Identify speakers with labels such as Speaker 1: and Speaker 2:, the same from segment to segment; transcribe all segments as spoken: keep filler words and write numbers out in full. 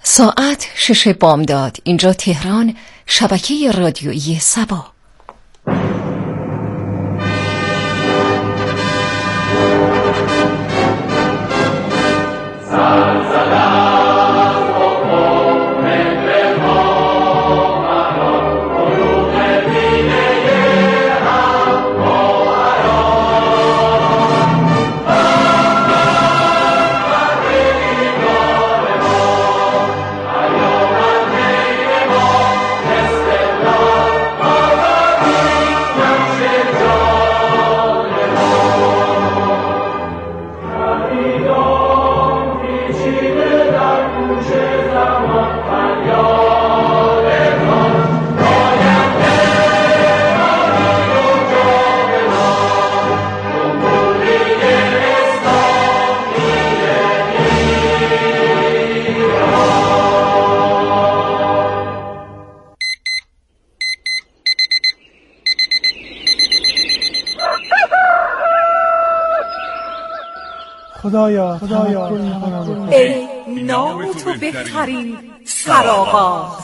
Speaker 1: ساعت شش بامداد. اینجا تهران، شبکه رادیویی سبا.
Speaker 2: خدایا خدایا
Speaker 3: ای نام تو بهترین سرآغاز.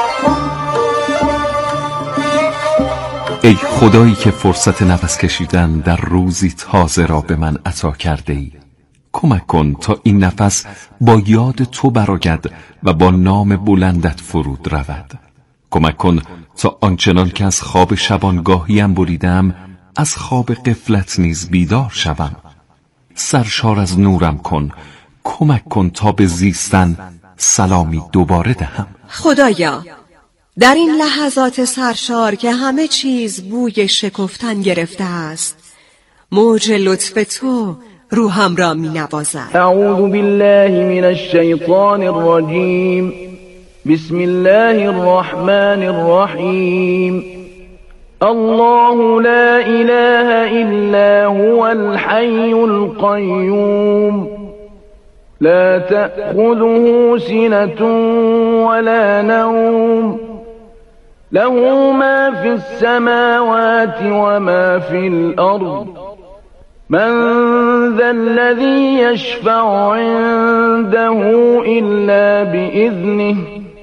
Speaker 4: ای خدایی که فرصت نفس کشیدن در روزی تازه را به من عطا کرده ای، کمک کن تا این نفس با یاد تو برآید و با نام بلندت فرود رود. کمک کن تا آنچنان که از خواب شبانگاهیم بریدم از خواب غفلت نیز بیدار شوم. سرشار از نورم کن، کمک کن تا به زیستن سلامی دوباره دهم.
Speaker 3: خدایا در این لحظات سرشار که همه چیز بوی شکفتن گرفته است، موج لطف تو روحم را می نوازد.
Speaker 5: اعوذ بالله من الشیطان الرجیم. بسم الله الرحمن الرحیم. الله لا إله إلا هو الحي القيوم لا تأخذه سنة ولا نوم له ما في السماوات وما في الأرض من ذا الذي يشفع عنده إلا بإذنه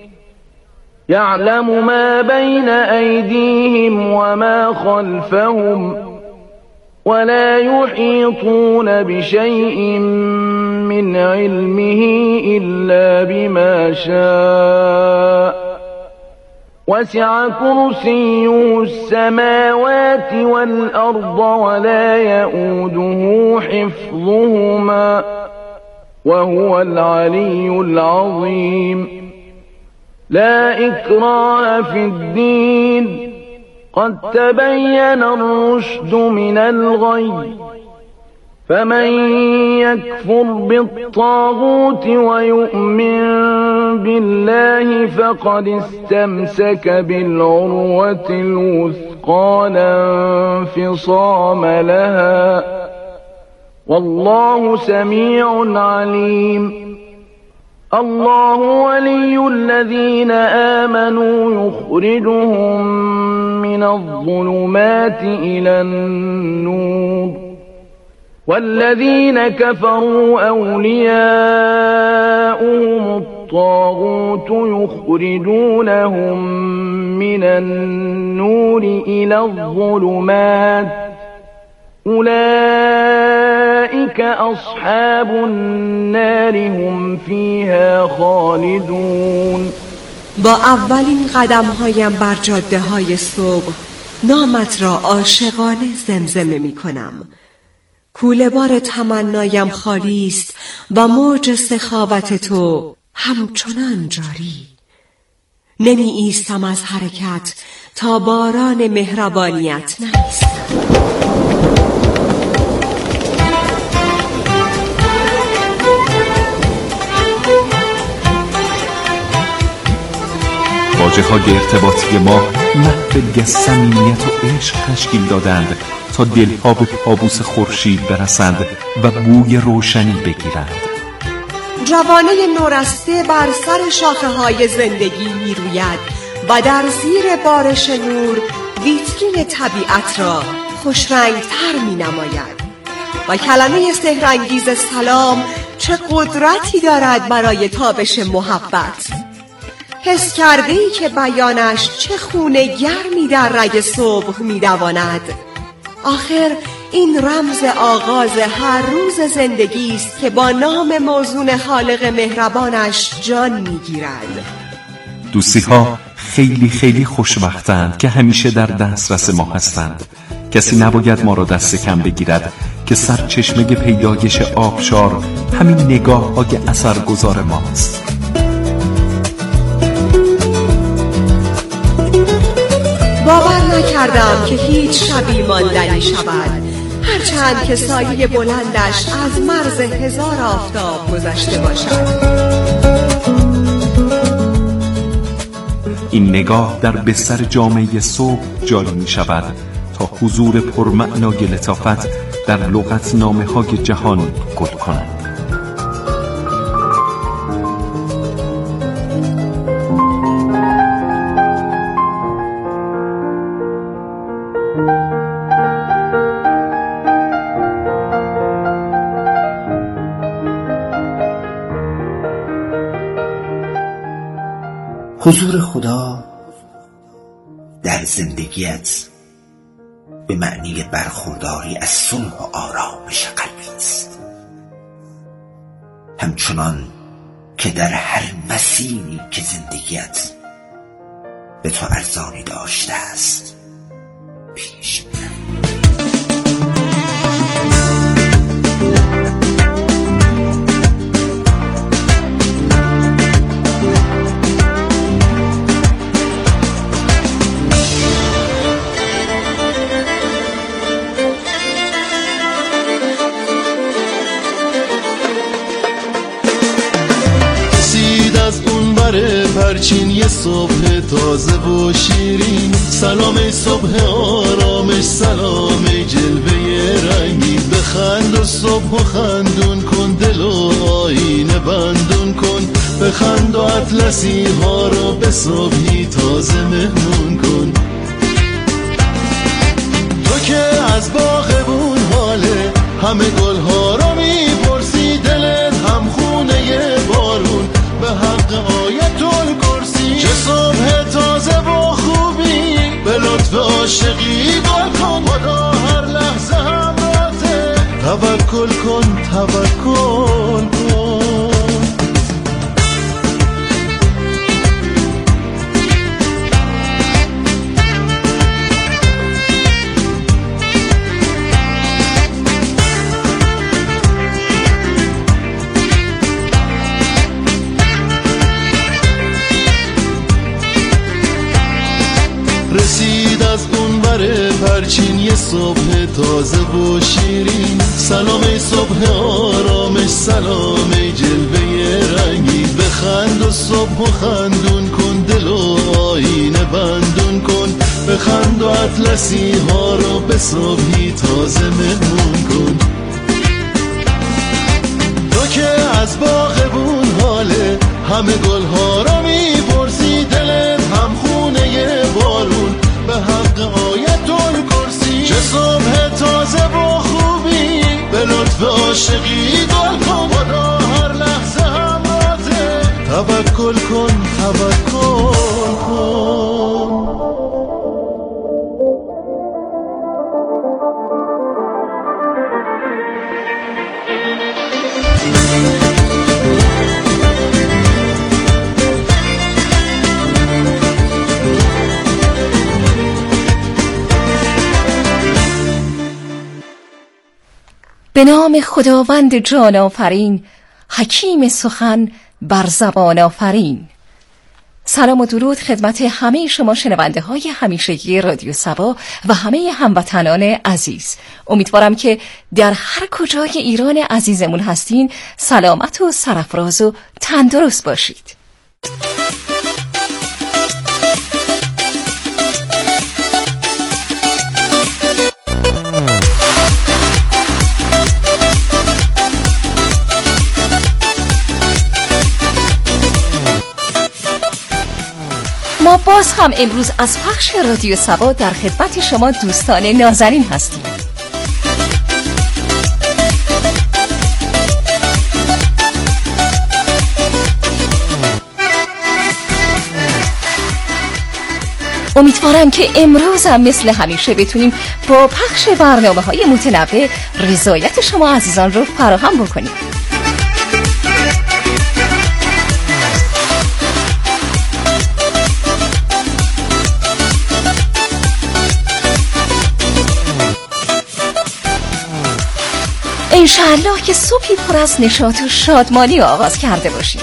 Speaker 5: يعلم ما بين أيديهم وما خلفهم ولا يحيطون بشيء من علمه إلا بما شاء وسع كرسيه السماوات والأرض ولا يؤوده حفظهما وهو العلي العظيم. لا إكراه في الدين قد تبين الرشد من الغي فمن يكفر بالطاغوت ويؤمن بالله فقد استمسك بالعروة الوثقى لا انفصام لها والله سميع عليم. الله ولي الذين آمنوا يخرجهم من الظلمات إلى النور والذين كفروا أولياؤهم الطاغوت يخرجونهم من النور إلى الظلمات أولئك أصحاب النار هم فيها خالدون.
Speaker 3: با اولین قدمهایم بر جاده های صبح نامت را عاشقانه زمزمه می کنم. کوله بار تمنایم خالی است و موج سخاوت تو همچنان جاری. نمی ایستم از حرکت تا باران مهربانیت نریزد.
Speaker 4: واجه های ارتباطی ما محو صمیمیت و عشق تشکیل دادند تا دلها به پابوس خورشید برسند و بوی روشنی بگیرند.
Speaker 3: جوانه نورسته بر سر شاخه های زندگی می روید و در زیر بارش نور ویترین طبیعت را خوشرنگتر می نماید و کلمه سحرانگیز سلام چه قدرتی دارد برای تابش محبت. حس کرده‌ای که بیانش چه خونه گرمی در رگ صبح می‌دواند. آخر این رمز آغاز هر روز زندگی است که با نام موزون خالق مهربانش جان می‌گیرد.
Speaker 4: دوستی ها خیلی خیلی خوشبختند که همیشه در دسترس ما هستند. کسی نباید ما را دست کم بگیرد که سرچشمه پیدایش آبشار همین نگاه های اثرگذار ماست.
Speaker 3: باور نکردم که هیچ شبی ماندنی شود، هرچند که سایه بلندش از مرز هزار آفتاب گذشته باشد.
Speaker 4: این نگاه در بستر جامعه صبح جاری می شود تا حضور پرمعنای لطافت در لغت نامه های جهان گل کند.
Speaker 2: حضور خدا در زندگیت به معنی برخورداری از صلح و آرامش قلبی است، همچنان که در هر مسیری که زندگیت به تو ارزانی داشته است پیش بر.
Speaker 6: پرچین یه صبح تازه و شیرین، سلام ای صبح آرامش، سلام ای جلوه رنگین. بخند و صبح و خندون کن، دل و آینه بندون کن. بخند و اطلسی ها رو به صبحی تازه مهمون کن. تو که از باغبون حاله، همه گل ها رو میپرسی، دلت هم خونه بارون به حق آیت الکرسی. چه صبح تازه و خوبی، به لطف عاشقی گل کن. خدا هر لحظه همراهته، توکل کن توکل کن. رسید از اون بره پرچین یه صبح تازه و شیرین، سلام ای صبح آرامش، سلام ای جلوه رنگین. بخند و صبح و خندون کن، دل و آینه بندون کن. بخند و اطلسی ها رو به صبحی تازه مهمون کن. تو که از باغبون حاله، همه گل ها رو میپرسی، دلت هم خونه بارون به حق آیت الکرسی. چه صبح تازه و خوبی، به لطف عاشقی گل کن. خدا هر لحظه همراهته، توکل کن توکل کن.
Speaker 1: به نام خداوند جان آفرین، حکیم سخن بر زبان آفرین. سلام و درود خدمت همه شما شنونده های همیشگی رادیو سبا و همه هموطنان عزیز. امیدوارم که در هر کجای ایران عزیزمون هستین سلامت و سرفراز و تندرست باشید. ما باز هم امروز از پخش رادیو سبا در خدمت شما دوستان نازنین هستیم. امیدوارم که امروز هم مثل همیشه بتونیم با پخش برنامه‌های متنوع رضایت شما عزیزان رو فراهم بکنیم. انشاءالله که صبحی پر از نشاط و شادمانی آغاز کرده باشیم.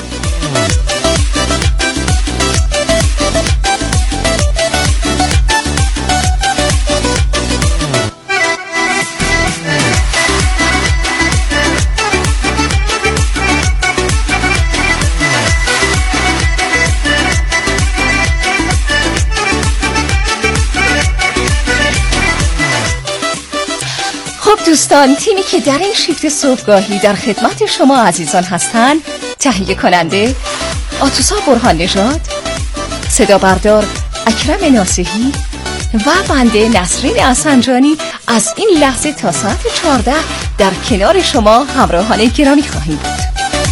Speaker 1: دوستان، تیمی که در این شیفت صبحگاهی در خدمت شما عزیزان هستند، تهیه کننده آتوسا برهان نژاد، صدا بردار اکرم ناصحی و بنده نسرین احسنجانی از این لحظه تا ساعت چهارده در کنار شما همراهان گرامی خواهیم بود.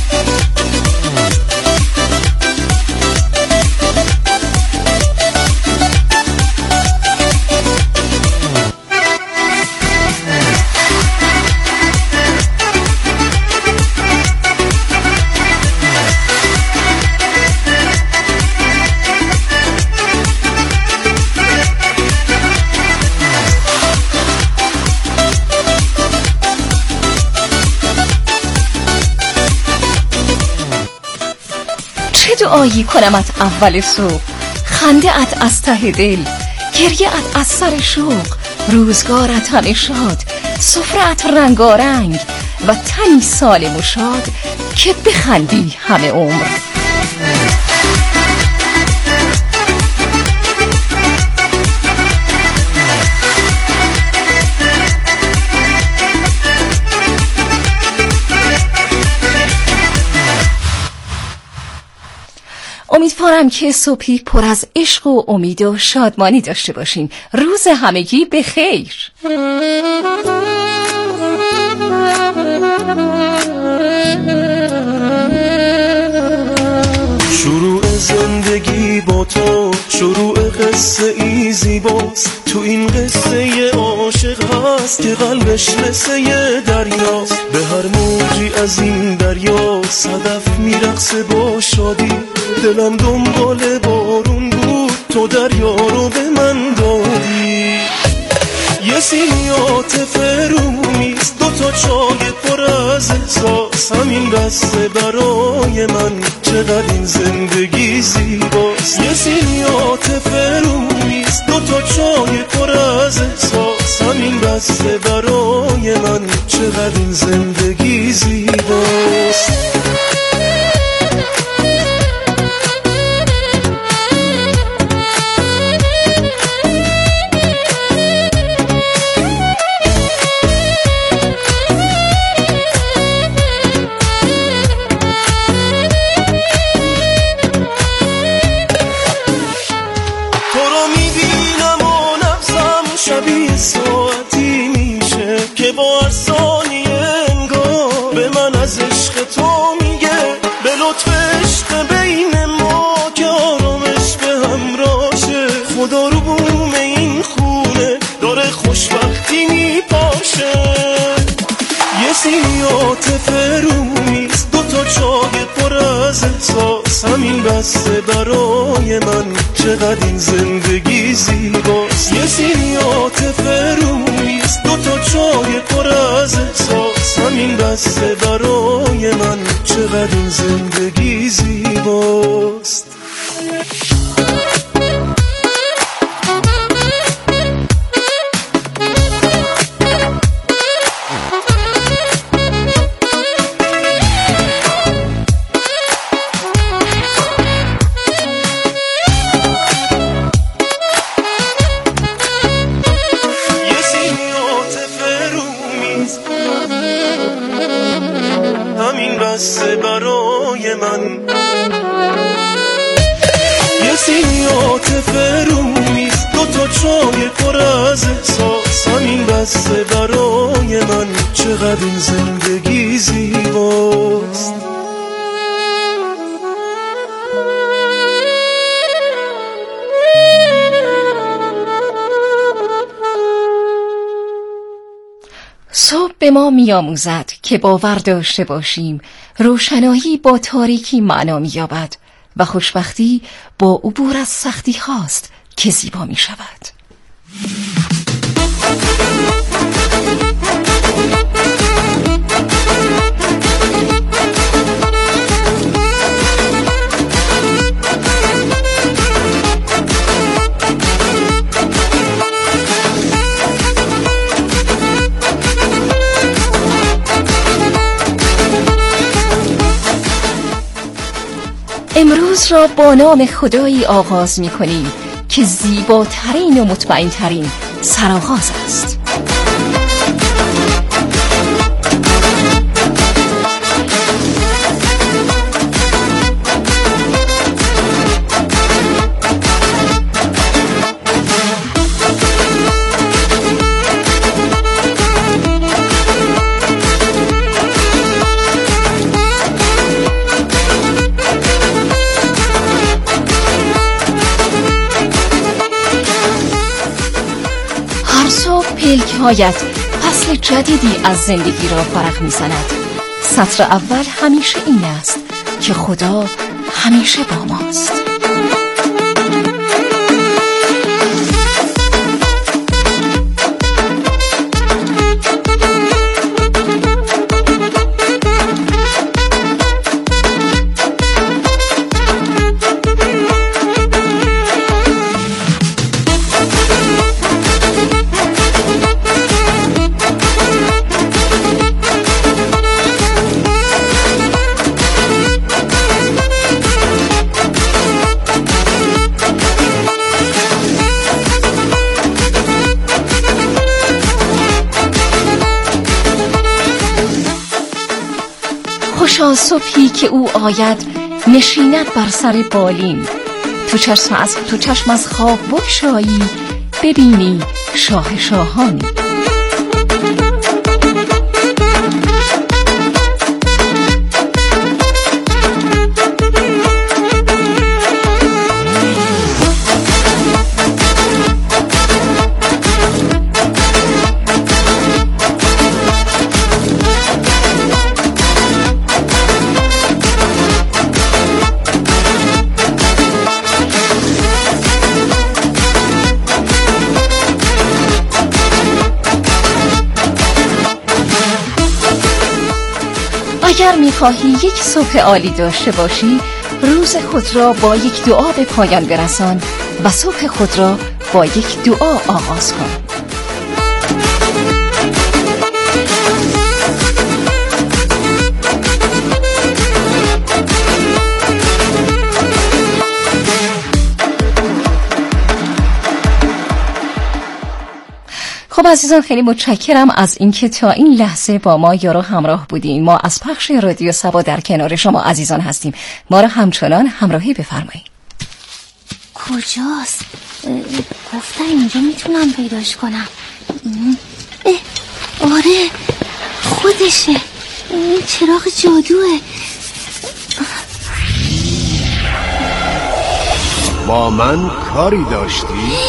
Speaker 1: دعایی کنمت اول صبح، خنده ات از ته دل، گریه ات از سر شوق، روزگارت همه شاد، سفره‌ات رنگارنگ و تنی سالم و شاد که بخندی همه عمر. امیدوارم که صبحی پر از عشق و امید و شادمانی داشته باشین. روز همگی به خیر.
Speaker 6: شروع زندگی با تو، شروع قصه ای زیباست. تو این قصه عاشق هست که قلبش مثل یه دریاست. به هر موجی از این دریا صدف میرقصه با شادی. دلم دنبال بارون بود، تو دریا رو به من دادی. یه سینی عاطف رومیست، دو تا چای پر از احساس. همین بسته برای من، چقدر این زندگی زیباست. یه سینی عاطف رومیست، دو تا چای پر از احساس. همین بسته برای من، چقدر این زندگی زیباست. ساعتی میشه که با هر ثانیه انگار به من از عشق تو میگه. به لطف عشق بین ما که آرامش به همراشه. خدا رو بوم این خونه داره خوشبختی میپاشه. یه سینی عاطف رومیست، دو تا چای پر از احساس. همین بسته برای من، چقدر این زندگی زیباست. یه سینی عاطف رومیست، دو تا چای پر از احساس. همین بسته برای من، چقدر این زندگی زیباست. همین بسته برای من، یه سینی عاطف رومیست، دو تا چای پر از احساس. همین بسته برای من، چقدر این زندگی زیباست.
Speaker 1: ما می‌آموزد که باور داشته باشیم روشنایی با تاریکی معنا می‌یابد و خوشبختی با عبور از سختی هاست که زیبا می‌شود. امروز را با نام خدایی آغاز می کنیم که زیباترین و مطمئنترین سرآغاز است. پلک‌هایت فصل جدیدی از زندگی را فرق می‌زند. سطر اول همیشه این است که خدا همیشه با ماست. خوشا صبحی که او آید نشیند بر سر بالین، تو چشم از, تو چشم از خواب بگشایی ببینی شاه شاهانی. اگر می‌خواهی یک صبح عالی داشته باشی، روز خود را با یک دعا به پایان برسان و صبح خود را با یک دعا آغاز کن. خب عزیزان، خیلی متشکرم از اینکه تا این لحظه با ما یارو همراه بودین. ما از پخش رادیو سبا در کنار شما عزیزان هستیم. ما را همچنان همراهی بفرمایید.
Speaker 7: کجاست؟ گفتن اینجا میتونم پیداش کنم. آره خودشه، این چراغ جادوه.
Speaker 6: با من کاری داشتی؟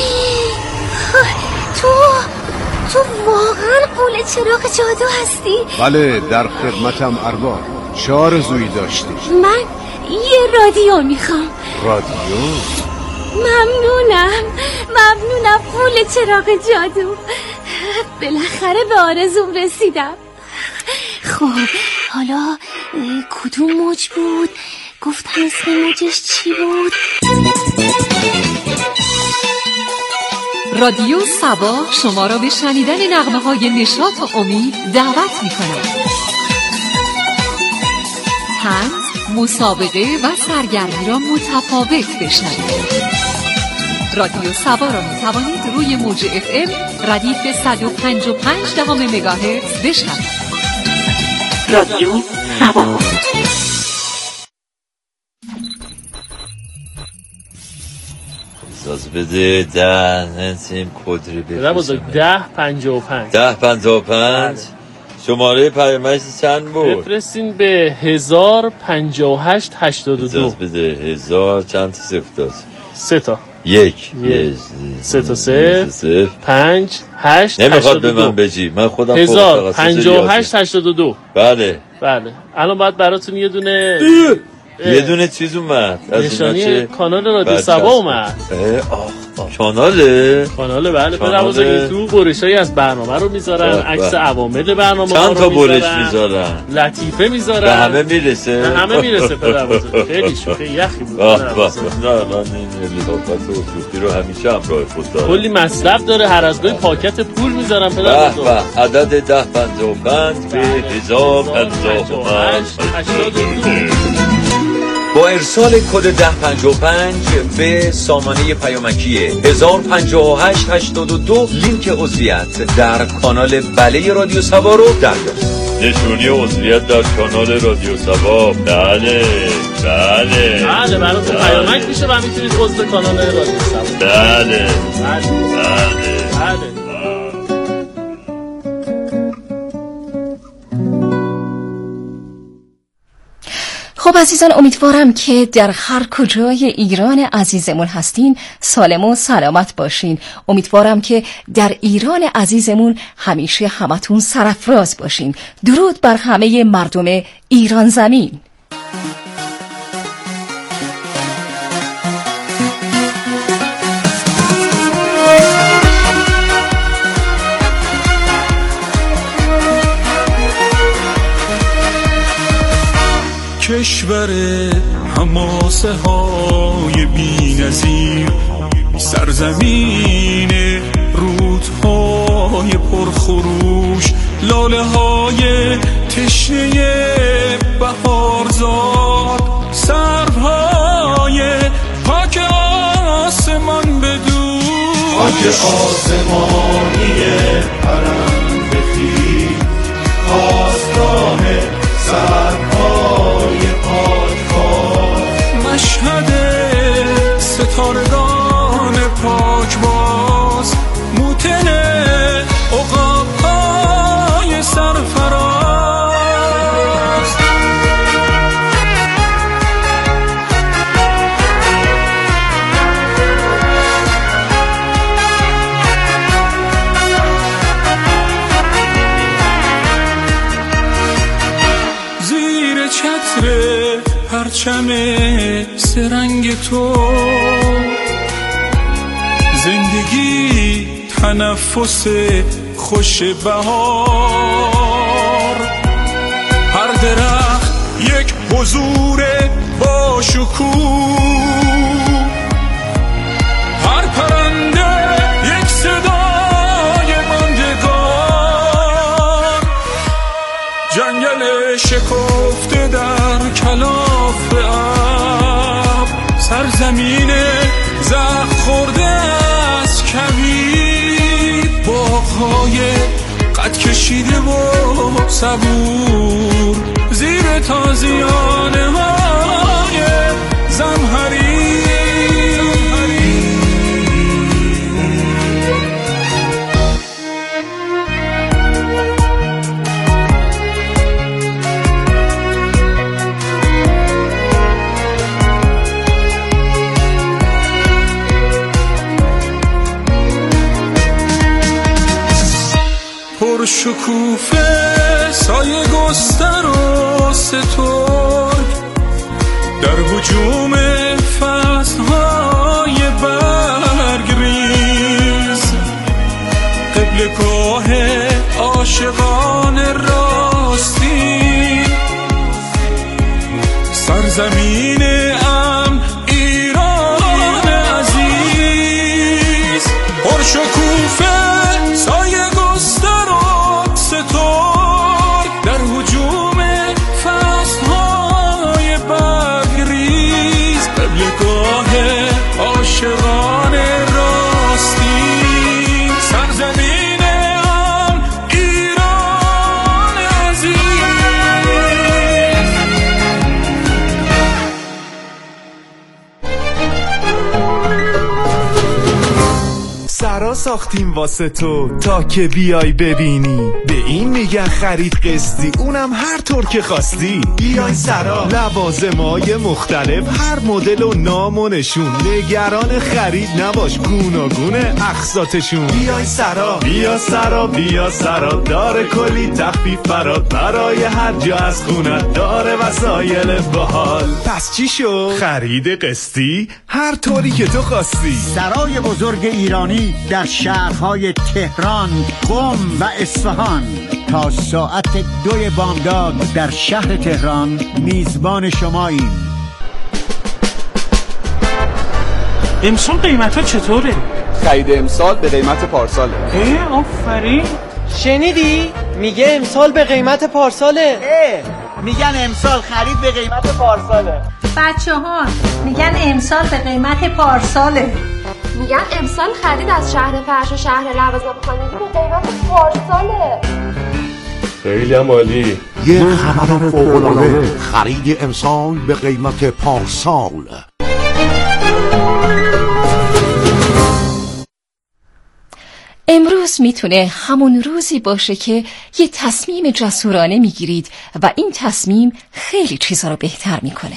Speaker 7: تو تو واقعا قول چراغ جادو هستی؟
Speaker 6: بله، در خدمتم ارباب. چه آرزویی داشتی؟
Speaker 7: من یه رادیو میخوام.
Speaker 6: رادیو؟
Speaker 7: ممنونم ممنونم قول چراغ جادو، بالاخره به آرزوم رسیدم. خب حالا کدوم موج بود؟ گفتم اسم موجش چی بود؟
Speaker 8: رادیو سبا شما را به شنیدن نغمه‌های نشاط و امید دعوت می‌کند. طنز، مسابقه و سرگرمی را متفاوت بشنوید. رادیو سبا را می‌توانید روی موج اف ام ردیف صد و پنج و پنج دهم مگاهرتز بشنوید.
Speaker 9: رادیو سبا.
Speaker 10: اجازه بده ده نسیم کدری بفرستم.
Speaker 11: بزرگ ده پنجاه و پنج
Speaker 10: ده پنجاه و پنج شماره پیامک چند بود؟
Speaker 11: بفرستین به هزار پنجاه و هشت هشتاد و دو.
Speaker 10: اجازه بده هزار چند تا صفر داشت؟
Speaker 11: سه تا
Speaker 10: یک
Speaker 11: سه تا صفر پنج هشت
Speaker 10: نمیخواد به من بجی، من خودم
Speaker 11: هزار پنجاه و هشت هشتاد و دو.
Speaker 10: بله
Speaker 11: بله الان باید براتون یه دونه
Speaker 10: یه دونه چیز اومد
Speaker 11: نشانی کانال رادیو سبا اومد.
Speaker 10: کاناله
Speaker 11: کاناله بله بله تو برشایی از برنامه رو میذارن، عکس عوامل برنامه
Speaker 10: چند تا برش میذارن،
Speaker 11: لطیفه میذارن،
Speaker 10: به همه میرسه
Speaker 11: به همه میرسه پدربزرگ. خیلی شوخه یخی بود.
Speaker 10: واه واه نه من این لطافت و صوفی رو همیشه همراه خود دارم.
Speaker 11: کلی مصرف داره، هر از گاهی پاکت پول میذارن پدربزرگ.
Speaker 10: به عدد ده پنجاه و پنج به هزار پنجاه و پنج
Speaker 11: هشتاد و دو.
Speaker 12: با ارسال کد ده پنجاه و پنج به سامانه پیامکی هزار پنجاه و هشت هشتاد و دو لینک عضویت در کانال بله رادیو سبا رو دریافت.
Speaker 10: نشونی عضویت در کانال رادیو سبا. بله بله
Speaker 11: بله براتون پیامک میشه و میتونید عضو کانال رادیو سبا.
Speaker 10: بله
Speaker 11: بله
Speaker 10: بله
Speaker 11: بله.
Speaker 1: خب عزیزان، امیدوارم که در هر کجای ایران عزیزمون هستین سالم و سلامت باشین. امیدوارم که در ایران عزیزمون همیشه همتون سرافراز باشین. درود بر همه مردم ایران زمین.
Speaker 6: کشور حماسه های بی نظیر، سرزمین رودهای پرخروش، لاله های تشنه بهارزاد، سرهای پاک آسمان بدون، پاک آسمانی پرند خیل، خواستگاه سرهای پاکباز، مشهد ستارگان پاکباز، موتن عقاب‌های سرفراز. زیر چتر پرچم سرنگ تو زندگی تنفس خوش بهار، هر درخت یک حضور با شکوه، هر پرنده یک صدای ماندگار، جنگل شکفته در کلاف ابر، سرزمین زخم خورده از کویر، باغ‌های قد کشیده و صبور، زیر تازیانه های زمهریر. شکوفه سایه گستر و سترگ، در هجوم فصلهای برگریز، قبلگاه عاشقان راستی، سرزمین ام ایران عزیز، پرشکوفه سایه گستر و در هجوم فصلهای برگریز، قبلگاه عاشقان راستی، سرزمین ام ایران عزیز.
Speaker 13: سرا ساختیم واسه تو تا که بیای ببینی. به این میگن خرید قسطی، اونم هر طور که خواستی. بیاین سرا، لوازمای مختلف، هر مدل و نام و نشون. نگران خرید نباش، گوناگونه اقساطشون. بیاین سرا، بیا سرا، بیا سرا، داره کلی تخفیف برات، برای هر جا از خونت داره وسایل باحال. پس چی شو؟ خرید قسطی هر طوری که تو خواستی.
Speaker 14: سرای بزرگ ایرانی در شهرهای تهران، قم و اصفهان تا ساعت دوی بامداد در شهر تهران میزبان شماییم.
Speaker 11: امسال قیمت ها چطوره؟
Speaker 15: خرید امسال به قیمت پارساله.
Speaker 11: اه آفرین.
Speaker 16: شنیدی؟ میگه امسال به قیمت پارساله.
Speaker 14: اه میگن امسال خرید به قیمت پارساله.
Speaker 17: بچه ها میگن امسال به قیمت پارساله.
Speaker 18: میگن امسال خرید از شهر فرش و شهر لوازم خانگی به قیمت پارساله.
Speaker 10: خیلی هم عالی.
Speaker 19: یه خبر فوق‌العاده، خرید امسال به قیمت پارسال.
Speaker 1: امروز میتونه همون روزی باشه که یه تصمیم جسورانه میگیرید و این تصمیم خیلی چیزا رو بهتر میکنه.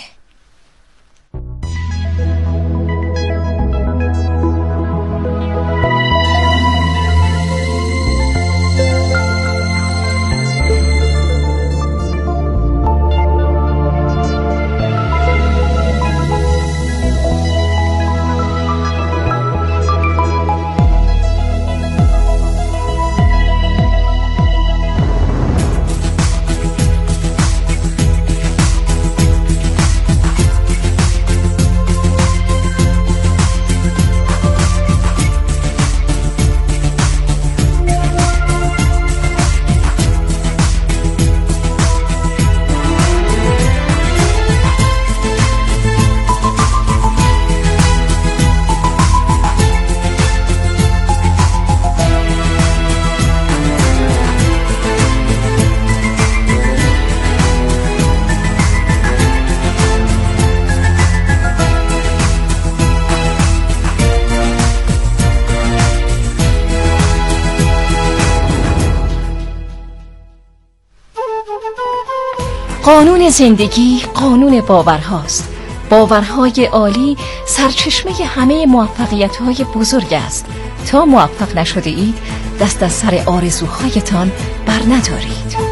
Speaker 1: قانون زندگی قانون باورهاست. باورهای عالی سرچشمه همه موفقیت‌های بزرگ است. تا موفق نشده اید دست از سر آرزوهایتان بر ندارید.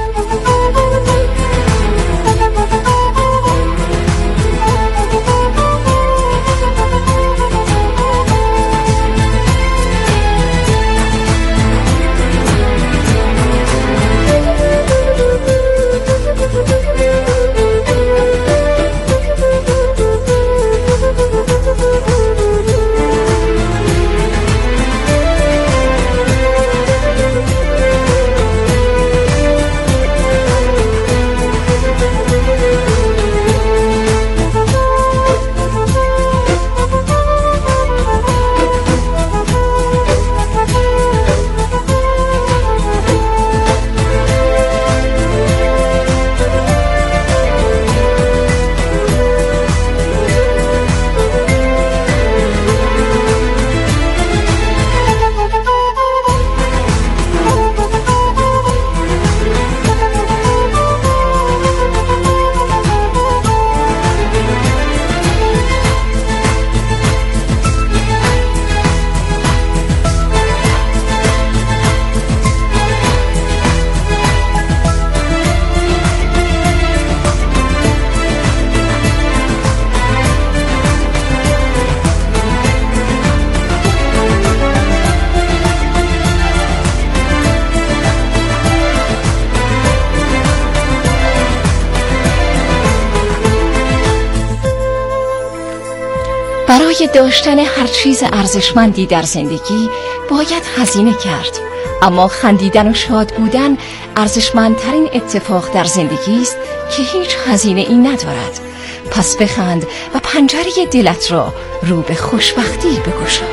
Speaker 1: برای داشتن هر چیز ارزشمندی در زندگی باید هزینه کرد، اما خندیدن و شاد بودن ارزشمندترین اتفاق در زندگی است که هیچ هزینه ای ندارد. پس بخند و پنجره دلت را رو به خوشبختی بگشا.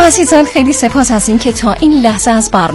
Speaker 1: عزیزان خیلی سپاس از این که تا این لحظه از برنامه